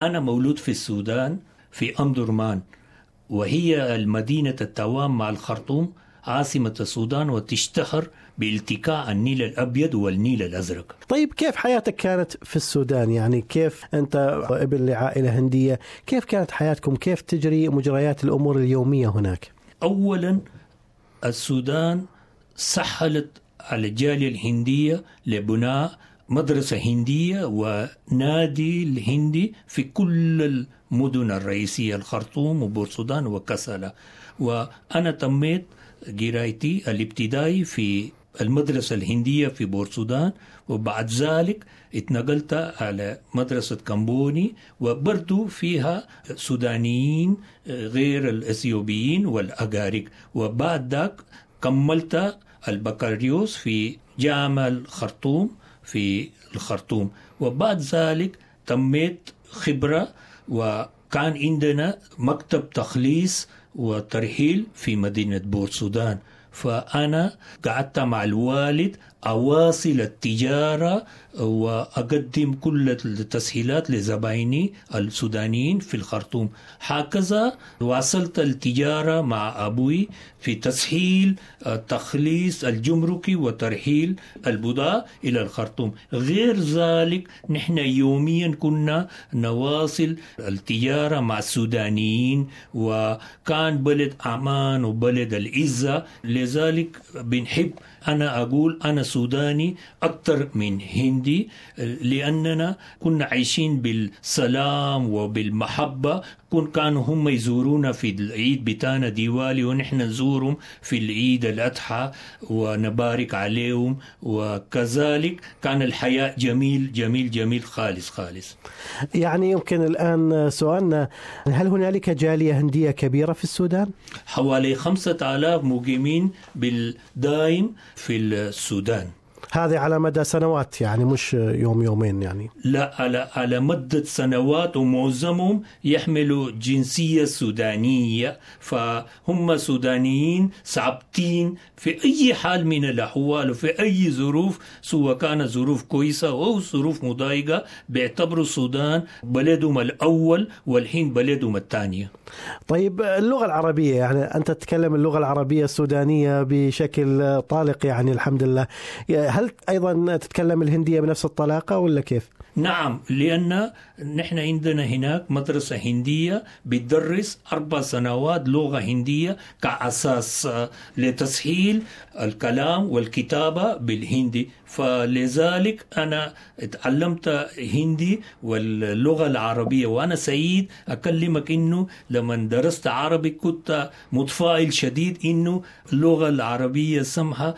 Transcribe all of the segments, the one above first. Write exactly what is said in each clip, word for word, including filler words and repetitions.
أنا مولود في السودان في أم درمان، وهي المدينة التوام مع الخرطوم عاصمة السودان، وتشتهر بالتقاء النيل الأبيض والنيل الأزرق. طيب كيف حياتك كانت في السودان؟ يعني كيف أنت ابن لعائلة هندية، كيف كانت حياتكم؟ كيف تجري مجريات الأمور اليومية هناك؟ أولا السودان سهلت على الجالية الهندية لبناء مدرسة هندية ونادي الهندي في كل المدن الرئيسية، الخرطوم وبورسودان وكسلا. وأنا تميت قرايتي الابتدائي في المدرسة الهندية في بورسودان، وبعد ذلك اتنقلت على مدرسة كامبوني، وبرضو فيها سودانيين غير الأثيوبيين والأغاريق. وبعد ذلك كملت البكالوريوس في جامعة الخرطوم في الخرطوم. وبعد ذلك تميت خبرة، وكان عندنا مكتب تخليص وترحيل في مدينة بورسودان، فأنا قعدت مع الوالد أواصل التجارة وأقدم كل التسهيلات لزبائني السودانيين في الخرطوم. هكذا واصلت التجارة مع أبوي في تسهيل التخليص الجمركي وترحيل البضاعة إلى الخرطوم. غير ذلك نحن يوميا كنا نواصل التجارة مع السودانيين، وكان بلد أمان وبلد العزة. لذلك بنحب أنا أقول أنا سوداني أكثر من هندي، لأننا كنا عايشين بالسلام وبالمحبة. كانوا هم يزورونا في العيد بتاعنا ديوالي، ونحن نزورهم في العيد الأضحى ونبارك عليهم، وكذلك كان الحياة جميل جميل جميل خالص خالص. يعني يمكن الآن سؤالنا، هل هنالك جالية هندية كبيرة في السودان؟ حوالي خمسة آلاف مقيمين بالدائم في السودان. هذه على مدى سنوات يعني، مش يوم يومين يعني؟ لا، على على مدة سنوات، ومعظمهم يحملوا جنسية سودانية، فهم سودانيين ثابتين في أي حال من الأحوال وفي أي ظروف، سواء كانت ظروف كويسة أو ظروف مضايقة، بيعتبروا السودان بلدهم الأول والحين بلدهم الثانية. طيب اللغة العربية، يعني أنت تتكلم اللغة العربية السودانية بشكل طالق يعني الحمد لله، هل أيضا تتكلم الهندية بنفس الطلاقة ولا كيف؟ نعم، لأن نحن عندنا هناك مدرسة هندية بتدرس أربع سنوات لغة هندية كأساس لتسهيل الكلام والكتابة بالهندي. فلذلك أنا تعلمت هندي واللغة العربية، وأنا سعيد أكلمك إنه لما درست عربي كنت متفائل شديد إنه اللغة العربية سمحة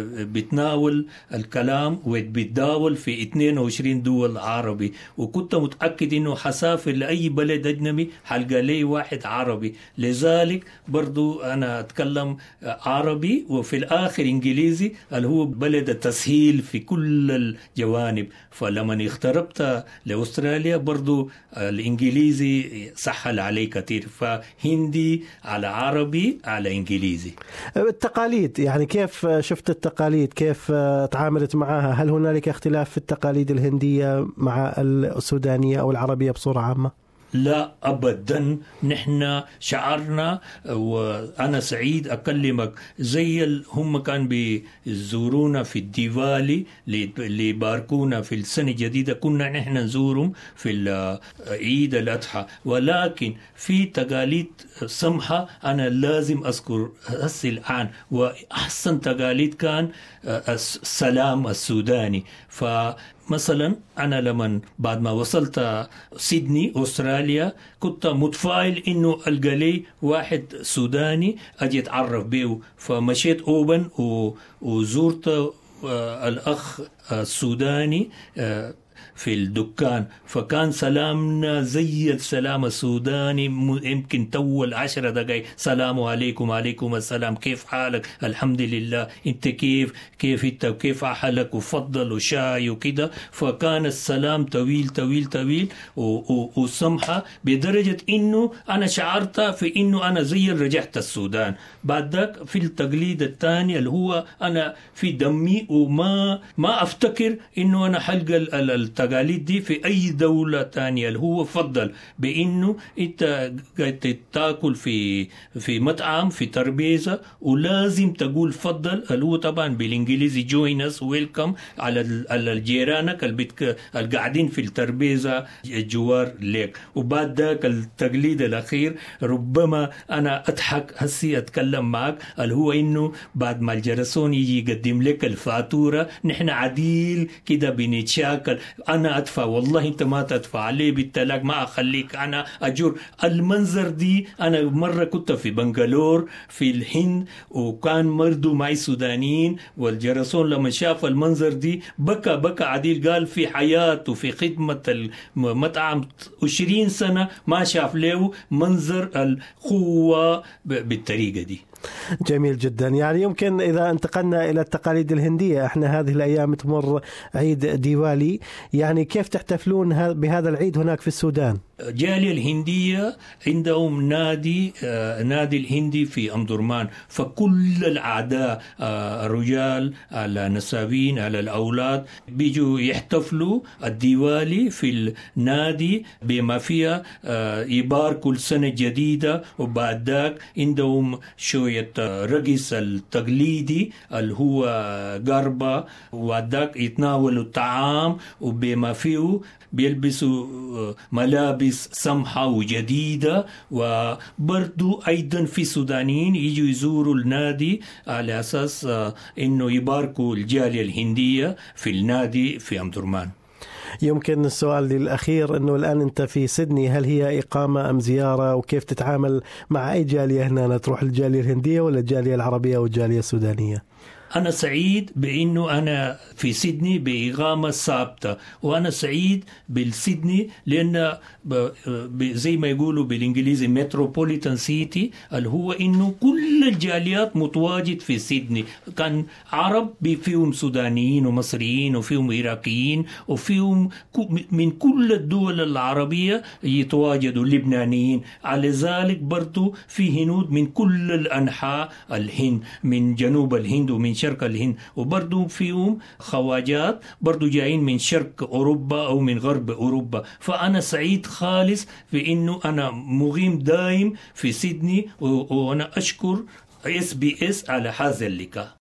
بتناول الكلام وبتداول في اثنين وعشرين دول عربي، وكنت متأكد إنه حسافر لأي بلد أجنبي حلقى لي واحد عربي. لذلك برضو أنا أتكلم عربي وفي الآخر إنجليزي اللي هو بلد التسهيل في كل الجوانب. فلما اختربت لأستراليا برضو الإنجليزي سهل علي كثير، فهندي على عربي على إنجليزي. التقاليد يعني كيف شفت التقاليد؟ كيف تعاملت معها؟ هل هنالك اختلاف في التقاليد الهندية مع السودانية أو العربية بصورة عامة؟ لا أبدا، نحن شعرنا، وأنا سعيد أكلمك زي هم كان بيزورونا في الديوالي اللي يباركونا في السنة الجديدة، كنا نحن نزورهم في عيد الأضحى. ولكن في تقاليد سمحة أنا لازم أذكر هسه الآن، وأحسن تقاليد كان السلام السوداني. ف مثلا أنا لما بعد ما وصلت سيدني أستراليا كنت متفائل إنه ألقى لي واحد سوداني أجي أتعرف به، فمشيت أوبن وزورت الأخ السوداني في الدكان، فكان سلامنا زي السلام السوداني، يمكن طول عشر دقائق، سلام عليكم، عليكم السلام، كيف حالك، الحمد لله، انت كيف كيف انت وكيف حالك، وفضل وشاي وكده. فكان السلام طويل طويل طويل وسمحة بدرجة انه انا شعرت في انه انا زي رجعت السودان. بعد ذاك في التقليد الثاني اللي هو انا في دمي، وما ما افتكر انه انا حلقة التقاليد دي في أي دولة تانية، اللي هو فضل بإنه أنت قاعد تاكل في في مطعم في ترابيزة ولازم تقول فضل، اللي هو طبعا بالإنجليزي join us welcome على على جيرانك اللي قاعدين في الترابيزة جوار لك. وبعد ذاك التقليد الأخير ربما أنا أضحك هسي أتكلم معك، اللي هو إنه بعد ما الجرسون يجي يقدم لك الفاتورة نحن عديل كده بنتشاكل، أنا أدفع والله أنت ما تدفع عليه بالتلاك ما أخليك أنا أجور. المنظر دي أنا مرة كنت في بنغالور في الهند وكان مرضو معي سودانيين، والجرسون لما شاف المنظر دي بكى بكى عديل، قال في حياته في خدمة المطعم عشرين سنة ما شاف له منظر القوة بالطريقة دي. جميل جدا. يعني يمكن إذا انتقلنا إلى التقاليد الهندية، احنا هذه الأيام تمر عيد ديوالي، يعني كيف تحتفلون بهذا العيد هناك في السودان؟ الجالية الهندية عندهم نادي آه نادي الهندي في أم درمان، فكل الأعداء آه الرجال على النسابين على الأولاد بيجوا يحتفلوا الديوالي في النادي بما فيها آه يباركوا السنة الجديدة. وبعد ذاك عندهم شوية رقص التقليدي اللي هو قربة، وبعد ذاك يتناولوا الطعام وبما فيه بيلبسوا ملابس سمحة وجديدة. وبرضو أيضا في سودانيين يجوا يزوروا النادي على أساس إنه يباركوا الجالية الهندية في النادي في أم درمان. يمكن السؤال الأخير أنه الآن أنت في سيدني، هل هي إقامة أم زيارة، وكيف تتعامل مع أي جالية هنا؟ تروح الجالية الهندية ولا الجالية العربية أو الجالية السودانية؟ أنا سعيد بأنه أنا في سيدني بإقامة ثابتة، وأنا سعيد بالسيدني لأن زي ما يقولوا بالإنجليزي متروبوليتان سيتي، اللي هو إنه كل الجاليات متواجد في سيدني. كان عرب فيهم سودانيين ومصريين وفيهم عراقيين وفيهم من كل الدول العربية يتواجدوا، لبنانيين. على ذلك برضو في هنود من كل الأنحاء الهند، من جنوب الهند ومن شرق الهند، وبرضو فيهم خواجات برضو جايين من شرق أوروبا أو من غرب أوروبا. فأنا سعيد خالص في إنه أنا مقيم دائم في سيدني، وأنا أشكر إس بي إس على هذا اللقاء.